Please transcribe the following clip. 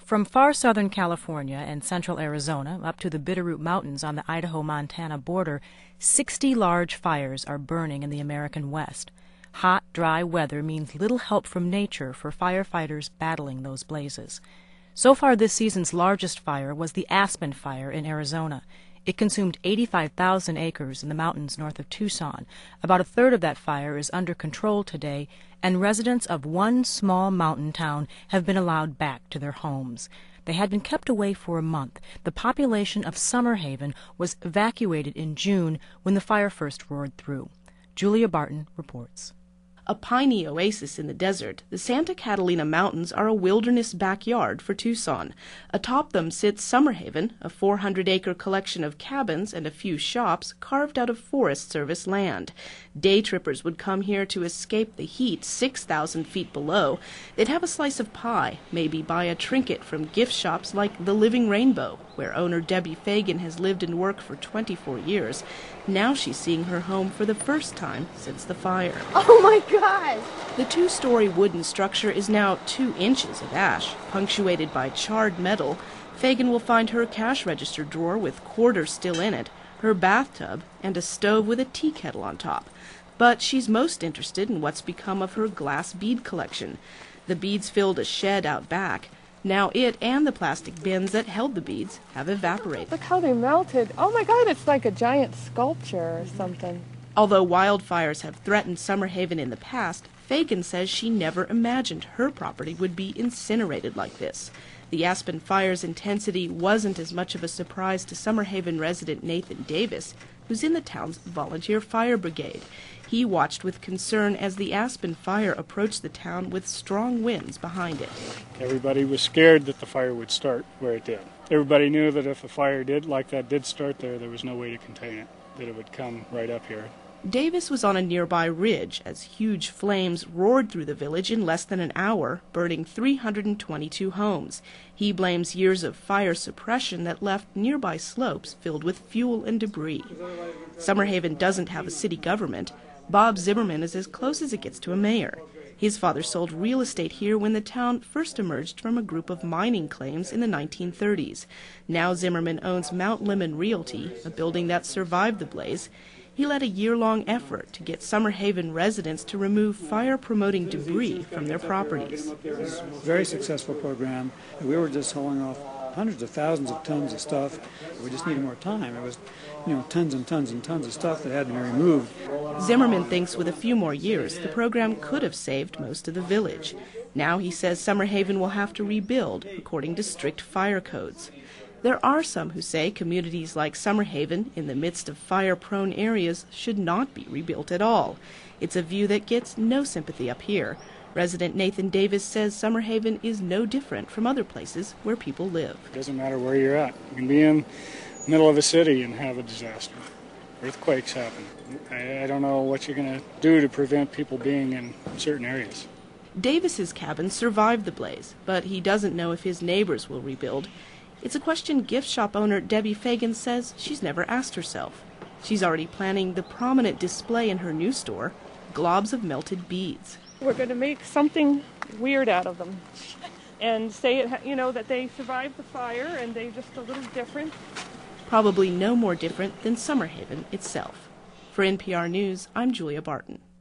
From far southern California and central Arizona up to the Bitterroot Mountains on the Idaho-Montana border, 60 large fires are burning in the American West. Hot, dry weather means little help from nature for firefighters battling those blazes. So far this season's largest fire was the Aspen Fire in Arizona. It consumed 85,000 acres in the mountains north of Tucson. About a third of that fire is under control today, and residents of one small mountain town have been allowed back to their homes. They had been kept away for a month. The population of Summerhaven was evacuated in June when the fire first roared through. Julia Barton reports. A piney oasis in the desert, the Santa Catalina Mountains are a wilderness backyard for Tucson. Atop them sits Summerhaven, a 400-acre collection of cabins and a few shops carved out of Forest Service land. Day trippers would come here to escape the heat 6,000 feet below. They'd have a slice of pie, maybe buy a trinket from gift shops like the Living Rainbow, where owner Debbie Fagan has lived and worked for 24 years. Now she's seeing her home for the first time since the fire. Oh my God! The two-story wooden structure is now 2 inches of ash, punctuated by charred metal. Fagan will find her cash register drawer with quarters still in it, her bathtub, and a stove with a tea kettle on top. But she's most interested in what's become of her glass bead collection. The beads filled a shed out back. Now it and the plastic bins that held the beads have evaporated. Look how they melted. Oh my God, it's like a giant sculpture or something. Although wildfires have threatened Summerhaven in the past, Fagan says she never imagined her property would be incinerated like this. The Aspen Fire's intensity wasn't as much of a surprise to Summerhaven resident Nathan Davis, who's in the town's volunteer fire brigade. He watched with concern as the Aspen Fire approached the town with strong winds behind it. Everybody was scared that the fire would start where it did. Everybody knew that if a fire did start there was no way to contain it, that it would come right up here. Davis was on a nearby ridge as huge flames roared through the village in less than an hour, burning 322 homes. He blames years of fire suppression that left nearby slopes filled with fuel and debris. Summerhaven doesn't have a city government. Bob Zimmerman is as close as it gets to a mayor. His father sold real estate here when the town first emerged from a group of mining claims in the 1930s. Now Zimmerman owns Mount Lemmon Realty, a building that survived the blaze. He led a year-long effort to get Summerhaven residents to remove fire-promoting debris from their properties. It was a very successful program. We were just hauling off hundreds of thousands of tons of stuff. We just needed more time. It was, tons and tons and tons of stuff that had to be removed. Zimmerman thinks with a few more years, the program could have saved most of the village. Now he says Summerhaven will have to rebuild according to strict fire codes. There are some who say communities like Summerhaven, in the midst of fire-prone areas, should not be rebuilt at all. It's a view that gets no sympathy up here. Resident Nathan Davis says Summerhaven is no different from other places where people live. It doesn't matter where you're at. You can be in the middle of a city and have a disaster. Earthquakes happen. I don't know what you're going to do to prevent people being in certain areas. Davis's cabin survived the blaze, but he doesn't know if his neighbors will rebuild. It's a question gift shop owner Debbie Fagan says she's never asked herself. She's already planning the prominent display in her new store, globs of melted beads. We're going to make something weird out of them and say that they survived the fire and they're just a little different. Probably no more different than Summerhaven itself. For NPR News, I'm Julia Barton.